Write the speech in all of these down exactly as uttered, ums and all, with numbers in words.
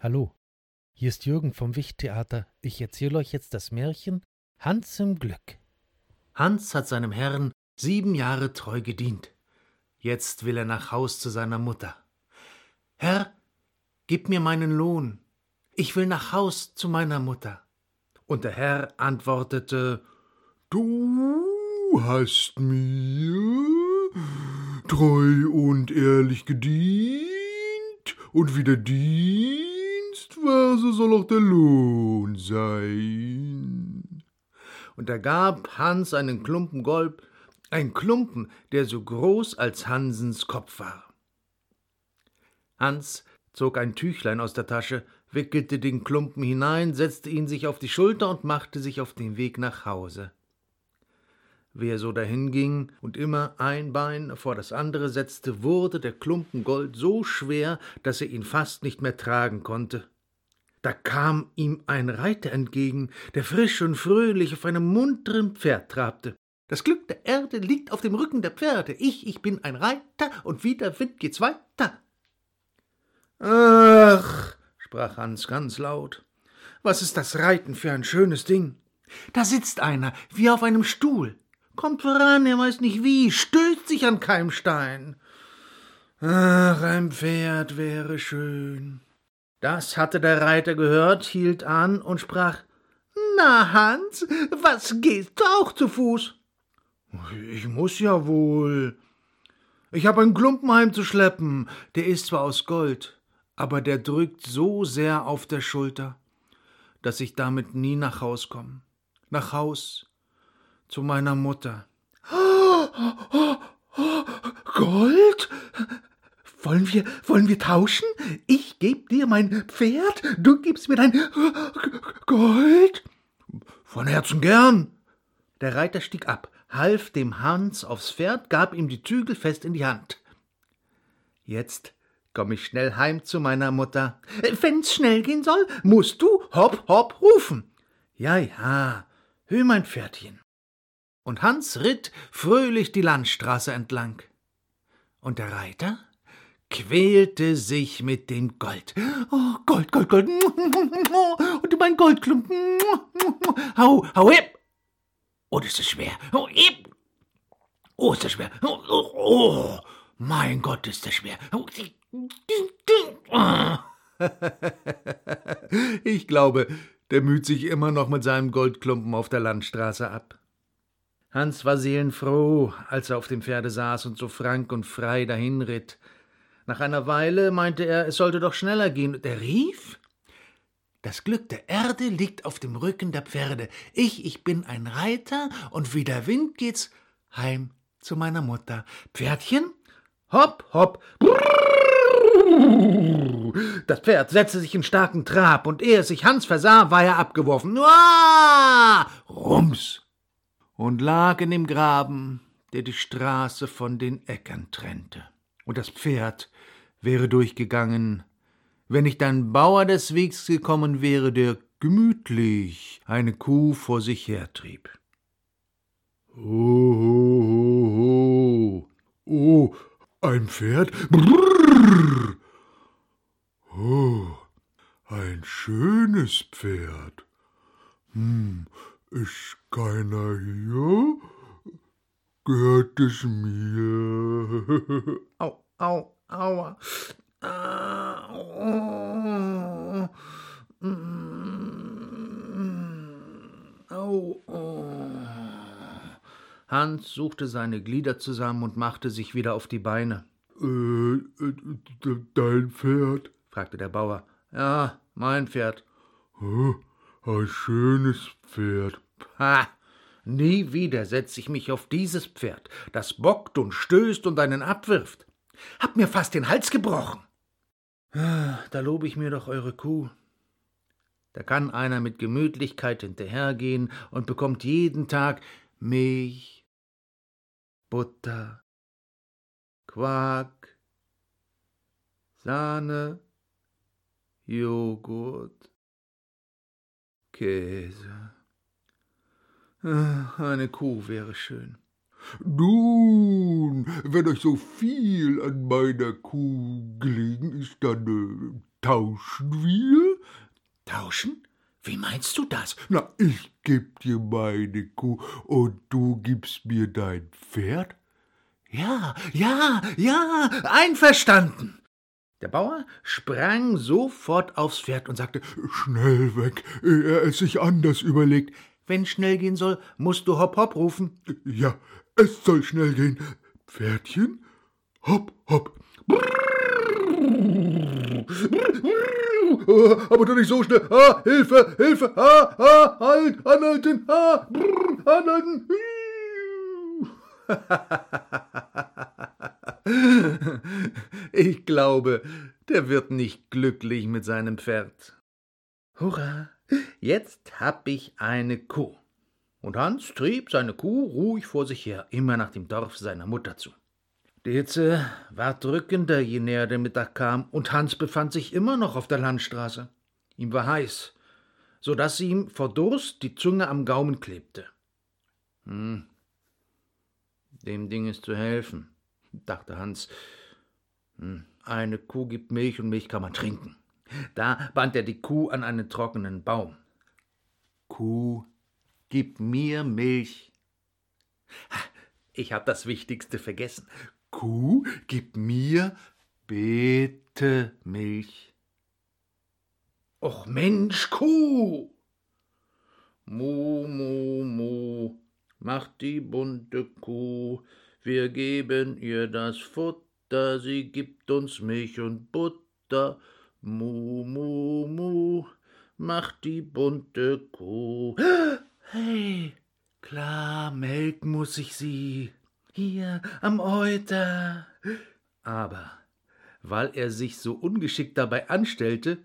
Hallo, hier ist Jürgen vom Wichttheater. Ich erzähle euch jetzt das Märchen Hans im Glück. Hans hat seinem Herrn sieben Jahre treu gedient. Jetzt will er nach Haus zu seiner Mutter. »Herr, gib mir meinen Lohn. Ich will nach Haus zu meiner Mutter.« Und der Herr antwortete: »Du hast mir treu und ehrlich gedient, und wie der Dienst war, so soll auch der Lohn sein.« Und er gab Hans einen Klumpen Gold, ein Klumpen, der so groß als Hansens Kopf war. Hans zog ein Tüchlein aus der Tasche, wickelte den Klumpen hinein, setzte ihn sich auf die Schulter und machte sich auf den Weg nach Hause. Wie er so dahinging und immer ein Bein vor das andere setzte, wurde der Klumpen Gold so schwer, dass er ihn fast nicht mehr tragen konnte. Da kam ihm ein Reiter entgegen, der frisch und fröhlich auf einem munteren Pferd trabte. »Das Glück der Erde liegt auf dem Rücken der Pferde. Ich, ich bin ein Reiter, und wie der Wind geht's weiter.« »Ach«, sprach Hans ganz laut, »was ist das Reiten für ein schönes Ding? Da sitzt einer, wie auf einem Stuhl, kommt voran, er weiß nicht wie, stößt sich an keinem Stein. Ach, ein Pferd wäre schön.« Das hatte der Reiter gehört, hielt an und sprach: »Na, Hans, was gehst du auch zu Fuß?« »Ich muß ja wohl. Ich hab einen Klumpen heimzuschleppen, der ist zwar aus Gold, aber der drückt so sehr auf der Schulter, dass ich damit nie nach Haus komme. Nach Haus zu meiner Mutter.« »Gold? Wollen wir, wollen wir tauschen? Ich geb dir mein Pferd, du gibst mir dein Gold?« »Von Herzen gern.« Der Reiter stieg ab, half dem Hans aufs Pferd, gab ihm die Zügel fest in die Hand. »Jetzt komm ich schnell heim zu meiner Mutter. Wenn's schnell gehen soll, musst du hopp, hopp rufen. Ja, ja, hö mein Pferdchen.« Und Hans ritt fröhlich die Landstraße entlang. Und der Reiter quälte sich mit dem Gold. »Oh, Gold, Gold, Gold, und mein Goldklumpen, hau, hau, hip! Oh, das ist schwer, oh, hip! Oh, ist das schwer, oh, oh, oh, mein Gott, ist das schwer. Ich glaube, der müht sich immer noch mit seinem Goldklumpen auf der Landstraße ab. Hans war seelenfroh, als er auf dem Pferde saß und so frank und frei dahinritt. Nach einer Weile meinte er, es sollte doch schneller gehen, und er rief: »Das Glück der Erde liegt auf dem Rücken der Pferde. Ich, ich bin ein Reiter, und wie der Wind geht's heim zu meiner Mutter. Pferdchen, hopp, hopp, brrrr!« Das Pferd setzte sich in starken Trab, und ehe es sich Hans versah, war er abgeworfen. Uah! Rums! Und lag in dem Graben, der die Straße von den Äckern trennte. Und das Pferd wäre durchgegangen, wenn nicht ein Bauer des Wegs gekommen wäre, der gemütlich eine Kuh vor sich hertrieb. »Ho, ho, ho, ho. Oh, ein Pferd? Brrr. Oh, ein schönes Pferd. Hm, ist keiner hier? Gehört es mir?« Au, au, aua. Au, au, au. Hans suchte seine Glieder zusammen und machte sich wieder auf die Beine. Äh, dein Pferd?« fragte der Bauer. »Ja, mein Pferd.« Oh, ein schönes Pferd.« »Ha! Nie wieder setz ich mich auf dieses Pferd, das bockt und stößt und einen abwirft. Hab mir fast den Hals gebrochen. Da lobe ich mir doch eure Kuh. Da kann einer mit Gemütlichkeit hinterhergehen und bekommt jeden Tag Milch, Butter, Quark, Sahne, Joghurt, Käse. Eine Kuh wäre schön. Nun, wenn euch so viel an meiner Kuh gelegen ist, dann äh, tauschen wir. Tauschen? Wie meinst du das? Na, ich geb dir meine Kuh und du gibst mir dein Pferd. Ja, ja, ja, einverstanden. Der Bauer sprang sofort aufs Pferd und sagte, schnell weg, ehe er es sich anders überlegt. Wenn schnell gehen soll, musst du hopp, hopp rufen. Ja, es soll schnell gehen. Pferdchen, hopp, hopp. Aber doch nicht so schnell. Ah, Hilfe, Hilfe. Ah, ah, halt, anhalten. Ah, brr, anhalten. Ich glaube, der wird nicht glücklich mit seinem Pferd. Hurra, jetzt hab ich eine Kuh. Und Hans trieb seine Kuh ruhig vor sich her, immer nach dem Dorf seiner Mutter zu. Die Hitze war drückender, je näher der Mittag kam, und Hans befand sich immer noch auf der Landstraße. Ihm war heiß, so daß ihm vor Durst die Zunge am Gaumen klebte. Hm, dem Ding ist zu helfen, dachte Hans. Hm, eine Kuh gibt Milch und Milch kann man trinken. Da band er die Kuh an einen trockenen Baum. Kuh, gib mir Milch. Ich hab das Wichtigste vergessen. Kuh, gib mir bitte Milch. Och Mensch, Kuh! Mu, mu, mu, macht die bunte Kuh, wir geben ihr das Futter, sie gibt uns Milch und Butter. Mu, mu, mu, macht die bunte Kuh. Hey, klar, melken muss ich sie, hier am Euter. Aber weil er sich so ungeschickt dabei anstellte,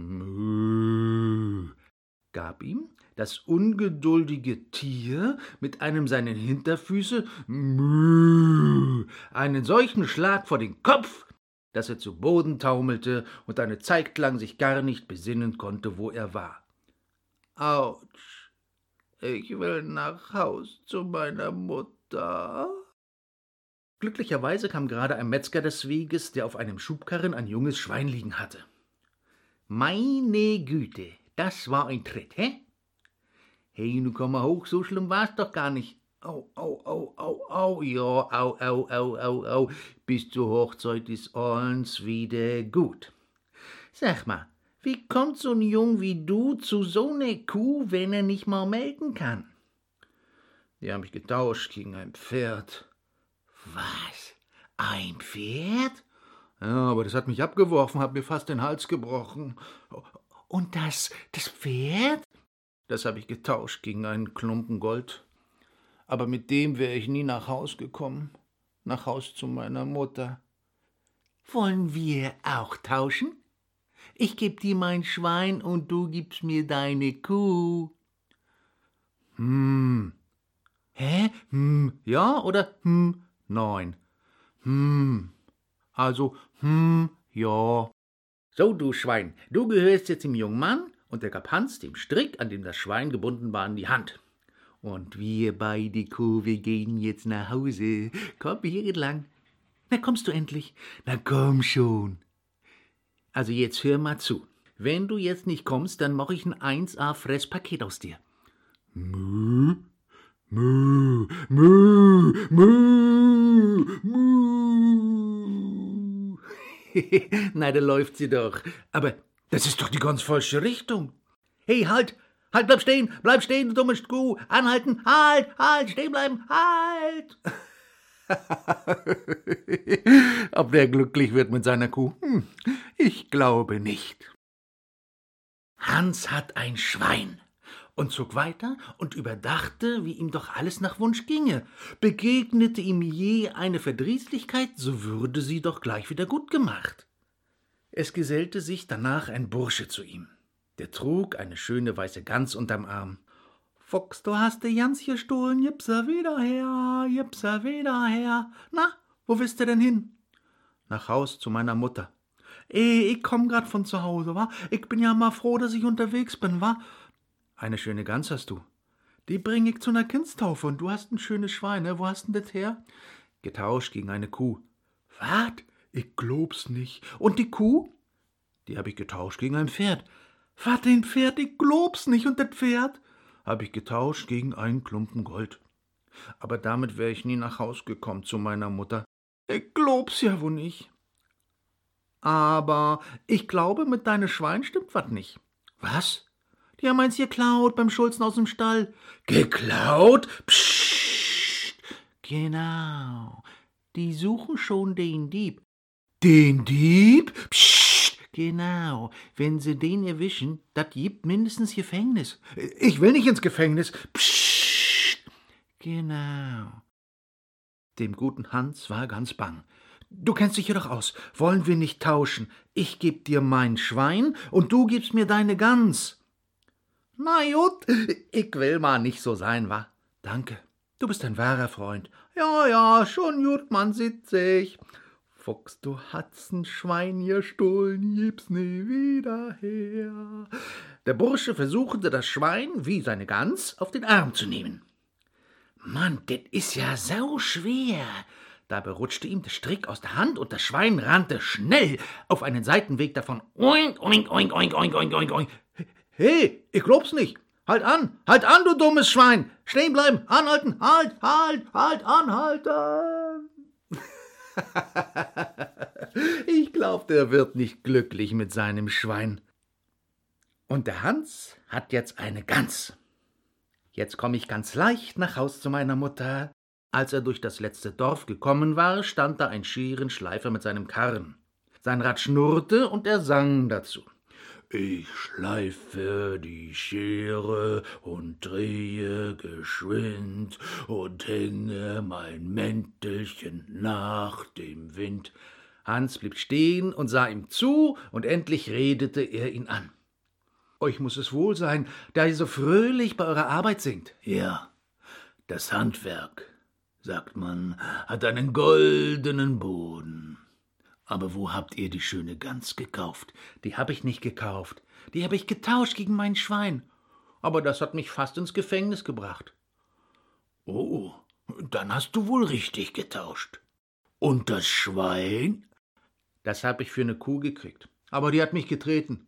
mö, gab ihm das ungeduldige Tier mit einem seiner Hinterfüße mö, einen solchen Schlag vor den Kopf, dass er zu Boden taumelte und eine Zeit lang sich gar nicht besinnen konnte, wo er war. Autsch, ich will nach Haus zu meiner Mutter. Glücklicherweise kam gerade ein Metzger des Weges, der auf einem Schubkarren ein junges Schwein liegen hatte. Meine Güte, das war ein Tritt, hä? Hey, nu komm mal hoch, so schlimm war's doch gar nicht. Au, au, au, au, au, ja, au, au, au, au, au, bis zur Hochzeit ist alles wieder gut. Sag mal, wie kommt so ein Jung wie du zu so ne Kuh, wenn er nicht mal melken kann? Die haben mich getauscht gegen ein Pferd. Was? Ein Pferd? Ja, aber das hat mich abgeworfen, hat mir fast den Hals gebrochen. Und das, das Pferd? Das habe ich getauscht gegen einen Klumpen Gold. Aber mit dem wäre ich nie nach Haus gekommen, nach Haus zu meiner Mutter. Wollen wir auch tauschen? Ich geb dir mein Schwein und du gibst mir deine Kuh. Hm. Hä? Hm, ja oder hm, nein? Hm. Also, hm, ja. So, du Schwein, du gehörst jetzt dem jungen Mann, und er gab Hans dem Strick, an dem das Schwein gebunden war, in die Hand. Und wir beide, Kuh, wir gehen jetzt nach Hause. Komm hier entlang. Na, kommst du endlich? Na, komm schon. Also jetzt hör mal zu. Wenn du jetzt nicht kommst, dann mache ich ein eins A Fresspaket aus dir. Mö, mö, mö, mö, mö. Na, da läuft sie doch. Aber das ist doch die ganz falsche Richtung. Hey, halt! Halt, bleib stehen! Bleib stehen, du dumme Kuh! Anhalten! Halt! Halt! Stehen bleiben! Halt! Ob der glücklich wird mit seiner Kuh? Hm, ich glaube nicht. Hans hat ein Schwein und zog weiter und überdachte, wie ihm doch alles nach Wunsch ginge. Begegnete ihm je eine Verdrießlichkeit, so würde sie doch gleich wieder gut gemacht. Es gesellte sich danach ein Bursche zu ihm. Der trug eine schöne weiße Gans unterm Arm. »Fuchs, du hast die Gans gestohlen, gib's er wieder her, gib's er wieder her. Na, wo willst du denn hin?« »Nach Haus zu meiner Mutter.« »Eh, ich komm grad von zu Hause, wa? Ich bin ja mal froh, dass ich unterwegs bin, wa?« »Eine schöne Gans hast du. Die bring ich zu ner Kindstaufe und du hast ein schönes Schwein, ne? Wo hast denn das her? Getauscht gegen eine Kuh. Wat? Ich glaub's nicht. Und die Kuh? Die hab ich getauscht gegen ein Pferd. Wat, ein Pferd? Ich glaub's nicht. Und das Pferd? Hab ich getauscht gegen einen Klumpen Gold. Aber damit wär ich nie nach Haus gekommen zu meiner Mutter. Ich glaub's ja wohl nicht. Aber ich glaube, mit deinem Schwein stimmt wat nicht. Was? Die haben eins geklaut beim Schulzen aus dem Stall. Geklaut? Psst. Genau. Die suchen schon den Dieb. Den Dieb? Psst. Genau. Wenn sie den erwischen, dat gibt mindestens Gefängnis. Ich will nicht ins Gefängnis. Psst. Genau. Dem guten Hans war ganz bang. Du kennst dich hier doch aus. Wollen wir nicht tauschen? Ich geb dir mein Schwein und du gibst mir deine Gans. Na gut, ich will mal nicht so sein, wa? Danke, du bist ein wahrer Freund. Ja, ja, schon gut, man sieht sich. Fuchs, du hast ein Schwein gestohlen, gib's nie wieder her. Der Bursche versuchte das Schwein, wie seine Gans, auf den Arm zu nehmen. Mann, das ist ja sau schwer. Dabei rutschte ihm der Strick aus der Hand und das Schwein rannte schnell auf einen Seitenweg davon. Oink, oink, oink, oink, oink, oink, oink, oink. Hey, ich glaub's nicht. Halt an, halt an, du dummes Schwein. Stehen bleiben, anhalten, halt, halt, halt, anhalten. Ich glaub, der wird nicht glücklich mit seinem Schwein. Und der Hans hat jetzt eine Gans. Jetzt komm ich ganz leicht nach Haus zu meiner Mutter. Als er durch das letzte Dorf gekommen war, stand da ein Scherenschleifer mit seinem Karren. Sein Rad schnurrte und er sang dazu. Ich schleife die Schere und drehe geschwind und hänge mein Mäntelchen nach dem Wind. Hans blieb stehen und sah ihm zu, und endlich redete er ihn an. Euch muß es wohl sein, da ihr so fröhlich bei eurer Arbeit singt. Ja, das Handwerk, sagt man, hat einen goldenen Boden. Aber wo habt ihr die schöne Gans gekauft? Die hab ich nicht gekauft. Die hab ich getauscht gegen mein Schwein. Aber das hat mich fast ins Gefängnis gebracht. Oh, dann hast du wohl richtig getauscht. Und das Schwein? Das hab ich für eine Kuh gekriegt. Aber die hat mich getreten.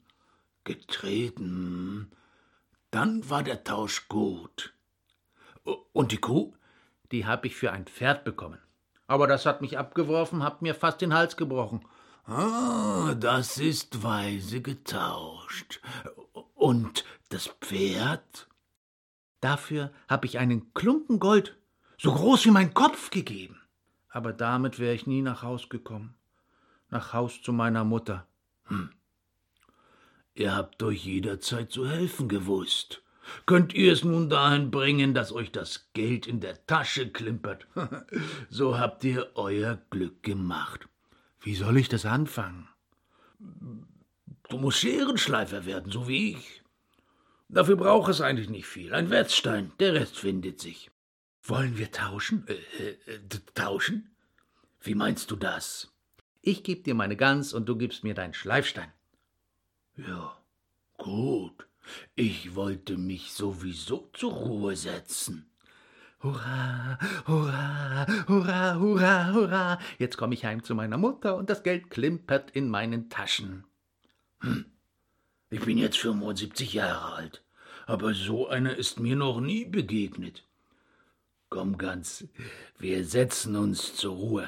Getreten? Dann war der Tausch gut. Und die Kuh? Die hab ich für ein Pferd bekommen. Aber das hat mich abgeworfen, hat mir fast den Hals gebrochen. Ah, das ist weise getauscht. Und das Pferd? Dafür hab ich einen Klumpen Gold, so groß wie mein Kopf, gegeben. Aber damit wär ich nie nach Haus gekommen. Nach Haus zu meiner Mutter. Hm. Ihr habt euch jederzeit zu helfen gewusst. Könnt ihr es nun dahin bringen, dass euch das Geld in der Tasche klimpert? So habt ihr euer Glück gemacht. Wie soll ich das anfangen? Du musst Scherenschleifer werden, so wie ich. Dafür braucht es eigentlich nicht viel. Ein Wetzstein, der Rest findet sich. Wollen wir tauschen? Äh, äh, tauschen? Wie meinst du das? Ich geb dir meine Gans und du gibst mir deinen Schleifstein. Ja, gut. Ich wollte mich sowieso zur Ruhe setzen. Hurra, hurra, hurra, hurra, hurra. Jetzt komme ich heim zu meiner Mutter und das Geld klimpert in meinen Taschen. Hm. Ich bin jetzt fünfundsiebzig Jahre alt, aber so einer ist mir noch nie begegnet. Komm, Gans, wir setzen uns zur Ruhe.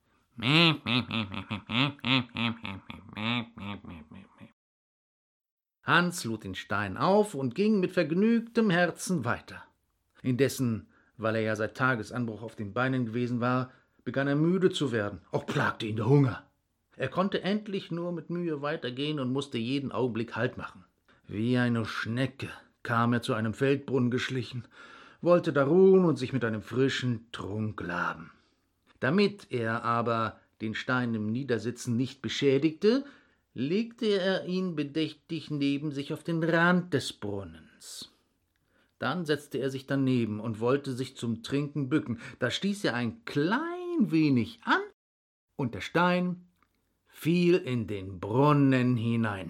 Hans lud den Stein auf und ging mit vergnügtem Herzen weiter. Indessen, weil er ja seit Tagesanbruch auf den Beinen gewesen war, begann er müde zu werden, auch plagte ihn der Hunger. Er konnte endlich nur mit Mühe weitergehen und musste jeden Augenblick Halt machen. Wie eine Schnecke kam er zu einem Feldbrunnen geschlichen, wollte da ruhen und sich mit einem frischen Trunk laben. Damit er aber den Stein im Niedersitzen nicht beschädigte, legte er ihn bedächtig neben sich auf den Rand des Brunnens. Dann setzte er sich daneben und wollte sich zum Trinken bücken. Da stieß er ein klein wenig an, und der Stein fiel in den Brunnen hinein.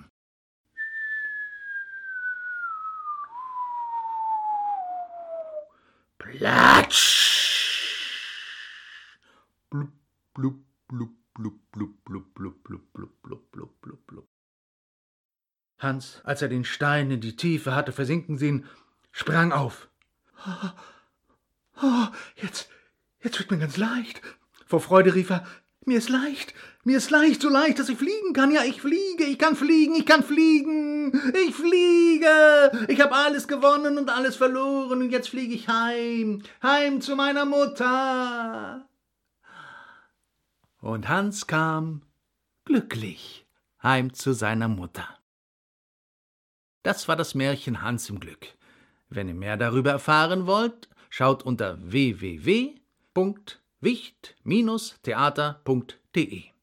Platsch! Blub, blub, blub, blub, blub, blub, blub, blub, blub, blub, blub, blub, blub. Hans, als er den Stein in die Tiefe hatte versinken sehen, sprang auf. Oh, oh, jetzt, jetzt wird mir ganz leicht. Vor Freude rief er, mir ist leicht, mir ist leicht, so leicht, dass ich fliegen kann. Ja, ich fliege, ich kann fliegen, ich kann fliegen, ich fliege. Ich habe alles gewonnen und alles verloren und jetzt fliege ich heim, heim zu meiner Mutter. Und Hans kam glücklich heim zu seiner Mutter. Das war das Märchen Hans im Glück. Wenn ihr mehr darüber erfahren wollt, schaut unter w w w punkt wicht Bindestrich theater punkt de.